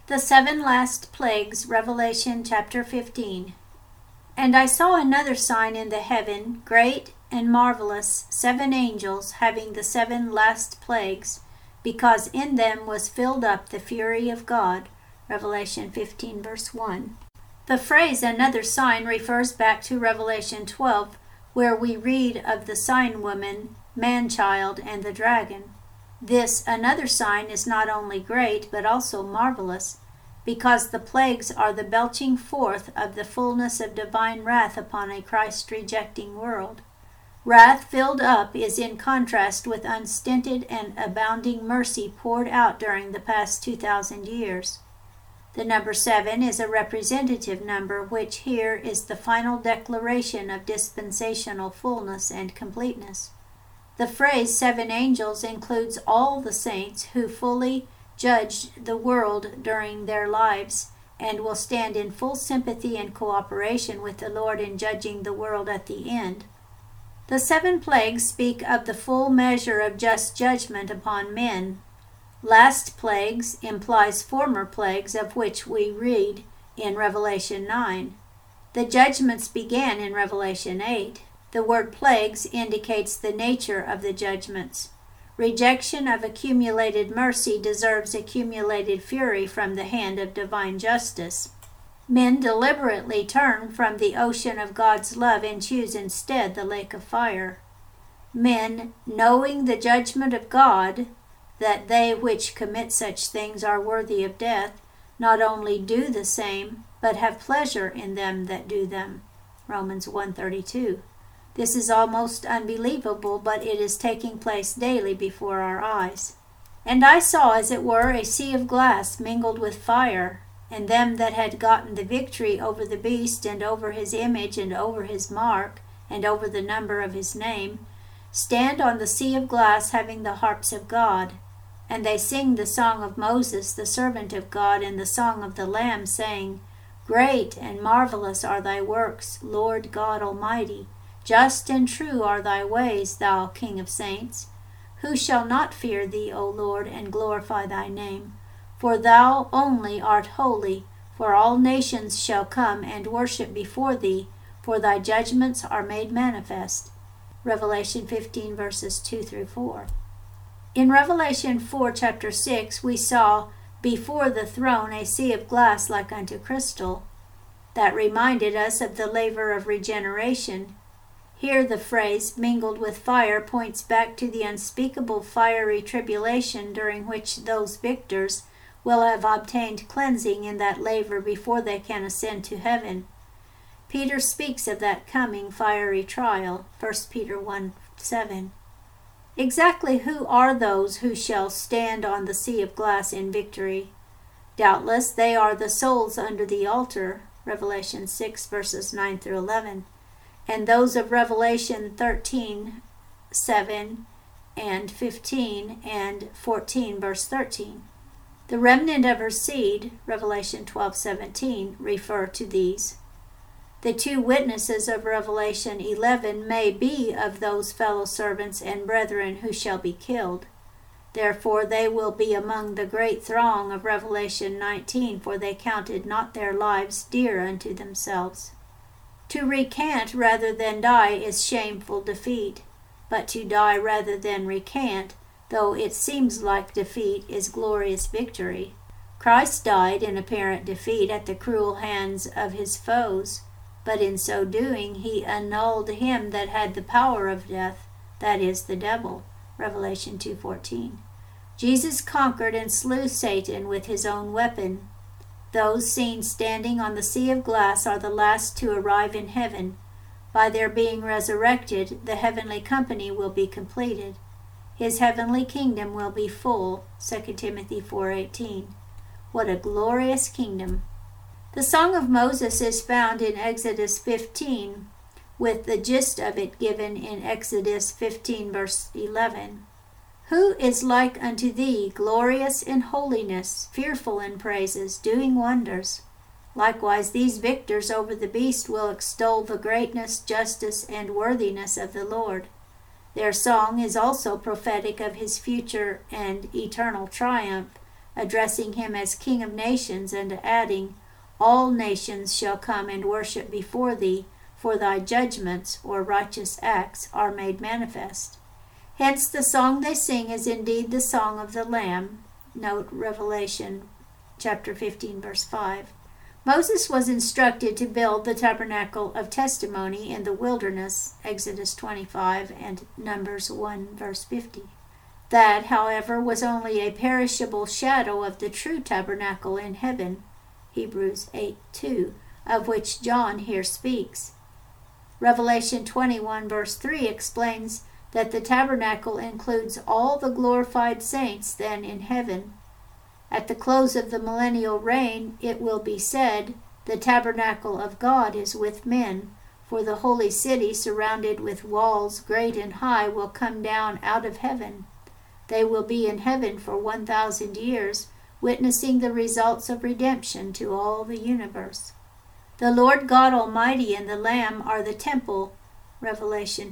The seven last plagues, Revelation chapter 15. And I saw another sign in the heaven, great and marvelous, 7 angels having the 7 last plagues, because in them was filled up the fury of God. Revelation 15 verse 1. The phrase another sign refers back to Revelation 12, where we read of the sign woman, man-child, and the dragon. This another sign is not only great, but also marvelous, because the plagues are the belching forth of the fullness of divine wrath upon a Christ-rejecting world. Wrath filled up is in contrast with unstinted and abounding mercy poured out during the past 2,000 years. The number 7 is a representative number, which here is the final declaration of dispensational fullness and completeness. The phrase 7 angels includes all the saints who fully judged the world during their lives and will stand in full sympathy and cooperation with the Lord in judging the world at the end. The 7 plagues speak of the full measure of just judgment upon men. Last plagues implies former plagues, of which we read in Revelation 9. The judgments began in Revelation 8. The word plagues indicates the nature of the judgments. Rejection of accumulated mercy deserves accumulated fury from the hand of divine justice. Men deliberately turn from the ocean of God's love and choose instead the lake of fire. Men, knowing the judgment of God, that they which commit such things are worthy of death, not only do the same, but have pleasure in them that do them. Romans 1:32. This is almost unbelievable, but it is taking place daily before our eyes. And I saw, as it were, a sea of glass mingled with fire, and them that had gotten the victory over the beast, and over his image, and over his mark, and over the number of his name, stand on the sea of glass, having the harps of God. And they sing the song of Moses, the servant of God, and the song of the Lamb, saying, Great and marvelous are thy works, Lord God Almighty. Just and true are thy ways, thou King of saints. Who shall not fear thee, O Lord, and glorify thy name? For thou only art holy, for all nations shall come and worship before thee, for thy judgments are made manifest. Revelation 15 verses 2 through 4. In Revelation 4 chapter 6 we saw before the throne a sea of glass like unto crystal. That reminded us of the laver of regeneration. Here the phrase, mingled with fire, points back to the unspeakable fiery tribulation during which those victors will have obtained cleansing in that laver before they can ascend to heaven. Peter speaks of that coming fiery trial, 1 Peter 1:7. Exactly who are those who shall stand on the sea of glass in victory? Doubtless they are the souls under the altar, Revelation 6 verses 9 through 11. And those of Revelation 13:7 and 15 and 14 verse 13. The remnant of her seed, Revelation 12:17, refer to these. The 2 witnesses of Revelation 11 may be of those fellow servants and brethren who shall be killed. Therefore they will be among the great throng of Revelation 19, for they counted not their lives dear unto themselves. To recant rather than die is shameful defeat, but to die rather than recant, though it seems like defeat, is glorious victory. Christ died in apparent defeat at the cruel hands of his foes, but in so doing he annulled him that had the power of death, that is, the devil. Revelation 2:14. Jesus conquered and slew Satan with his own weapon. Those seen standing on the sea of glass are the last to arrive in heaven. By their being resurrected, the heavenly company will be completed. His heavenly kingdom will be full, 2 Timothy 4:18. What a glorious kingdom! The Song of Moses is found in Exodus 15, with the gist of it given in Exodus 15 verse 11. Who is like unto thee, glorious in holiness, fearful in praises, doing wonders? Likewise these victors over the beast will extol the greatness, justice, and worthiness of the Lord. Their song is also prophetic of his future and eternal triumph addressing him as King of nations, and adding, "All nations shall come and worship before thee, for thy judgments, or righteous acts, are made manifest." Hence the song they sing is indeed the song of the Lamb. Note Revelation chapter 15, verse 5. Moses was instructed to build the tabernacle of testimony in the wilderness, Exodus 25 and Numbers 1, verse 50. That, however, was only a perishable shadow of the true tabernacle in heaven, Hebrews 8:2, of which John here speaks. Revelation 21, verse 3 explains that the tabernacle includes all the glorified saints then in heaven. At the close of the millennial reign, it will be said, "The tabernacle of God is with men, for the holy city surrounded with walls great and high will come down out of heaven. They will be in heaven for 1,000 years, witnessing the results of redemption to all the universe." The Lord God Almighty and the Lamb are the temple, Revelation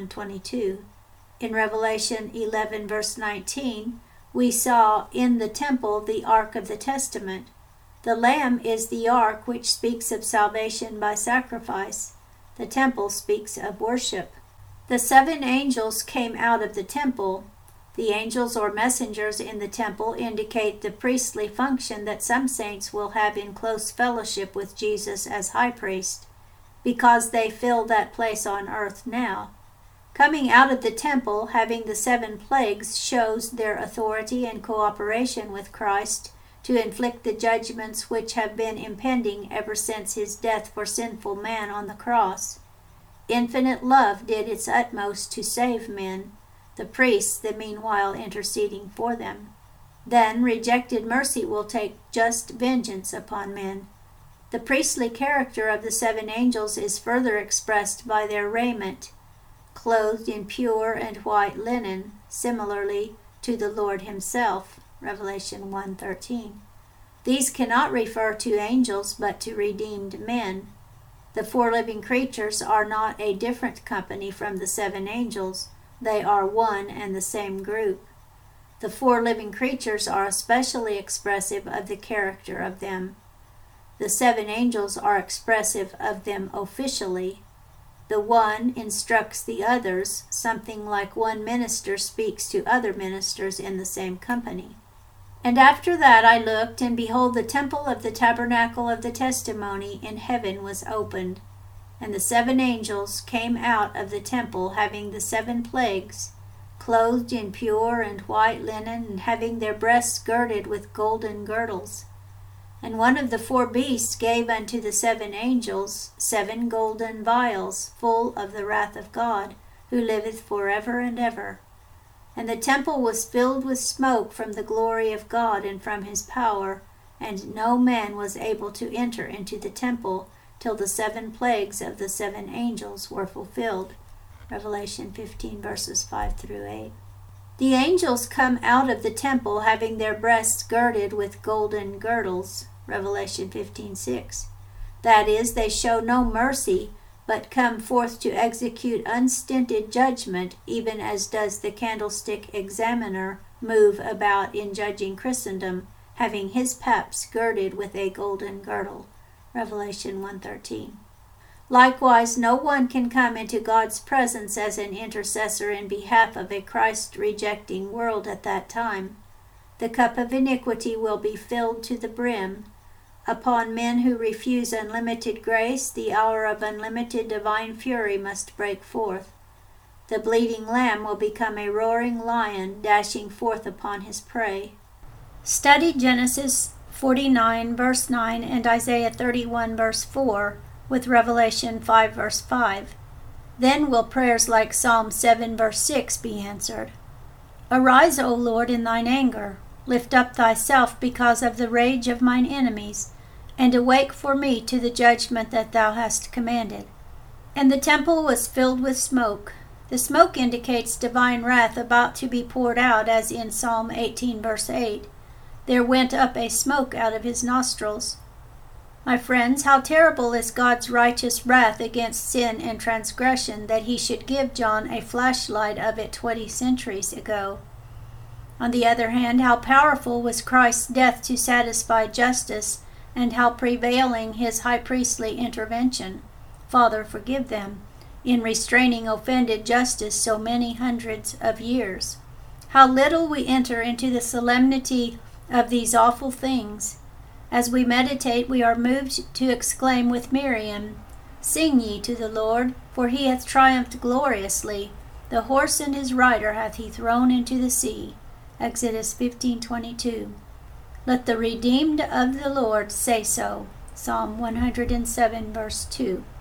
21:22. In Revelation 11, verse 19, we saw in the temple the Ark of the Testament. The Lamb is the Ark, which speaks of salvation by sacrifice. The temple speaks of worship. The 7 angels came out of the temple. The angels or messengers in the temple indicate the priestly function that some saints will have in close fellowship with Jesus as high priest, because they fill that place on earth now. Coming out of the temple, having the 7 plagues, shows their authority and cooperation with Christ to inflict the judgments which have been impending ever since his death for sinful man on the cross. Infinite love did its utmost to save men, the priests the meanwhile interceding for them. Then rejected mercy will take just vengeance upon men. The priestly character of the 7 angels is further expressed by their raiment, clothed in pure and white linen, similarly to the Lord himself, Revelation 1:13. These cannot refer to angels, but to redeemed men. The 4 living creatures are not a different company from the 7 angels. They are one and the same group. The 4 living creatures are especially expressive of the character of them. The 7 angels are expressive of them officially. The one instructs the others, something like one minister speaks to other ministers in the same company. "And after that I looked, and behold, the temple of the tabernacle of the testimony in heaven was opened. And the 7 angels came out of the temple, having the 7 plagues, clothed in pure and white linen, and having their breasts girded with golden girdles. And one of the 4 beasts gave unto the 7 angels 7 golden vials, full of the wrath of God, who liveth forever and ever. And the temple was filled with smoke from the glory of God and from his power, and no man was able to enter into the temple till the 7 plagues of the 7 angels were fulfilled." Revelation 15, verses 5 through 8. The angels come out of the temple having their breasts girded with golden girdles, Revelation 15:6. That is, they show no mercy, but come forth to execute unstinted judgment, even as does the candlestick examiner move about in judging Christendom, having his paps girded with a golden girdle, Revelation 1:13. Likewise, no one can come into God's presence as an intercessor in behalf of a Christ-rejecting world at that time. The cup of iniquity will be filled to the brim. Upon men who refuse unlimited grace, the hour of unlimited divine fury must break forth. The bleeding lamb will become a roaring lion, dashing forth upon his prey. Study Genesis 49, verse 9, and Isaiah 31, verse 4, with Revelation 5, verse 5. Then will prayers like Psalm 7, verse 6 be answered. "Arise, O Lord, in thine anger. Lift up thyself because of the rage of mine enemies, and awake for me to the judgment that thou hast commanded." And the temple was filled with smoke. The smoke indicates divine wrath about to be poured out, as in Psalm 18, verse 8. There went up a smoke out of his nostrils. My friends, how terrible is God's righteous wrath against sin and transgression that he should give John a flashlight of it 20 centuries ago. On the other hand, how powerful was Christ's death to satisfy justice, and how prevailing his high priestly intervention, Father, forgive them, in restraining offended justice so many hundreds of years. How little we enter into the solemnity of these awful things. As we meditate, we are moved to exclaim with Miriam, "Sing ye to the Lord, for he hath triumphed gloriously. The horse and his rider hath he thrown into the sea." Exodus 15:22. Let the redeemed of the Lord say so. Psalm 107, verse 2.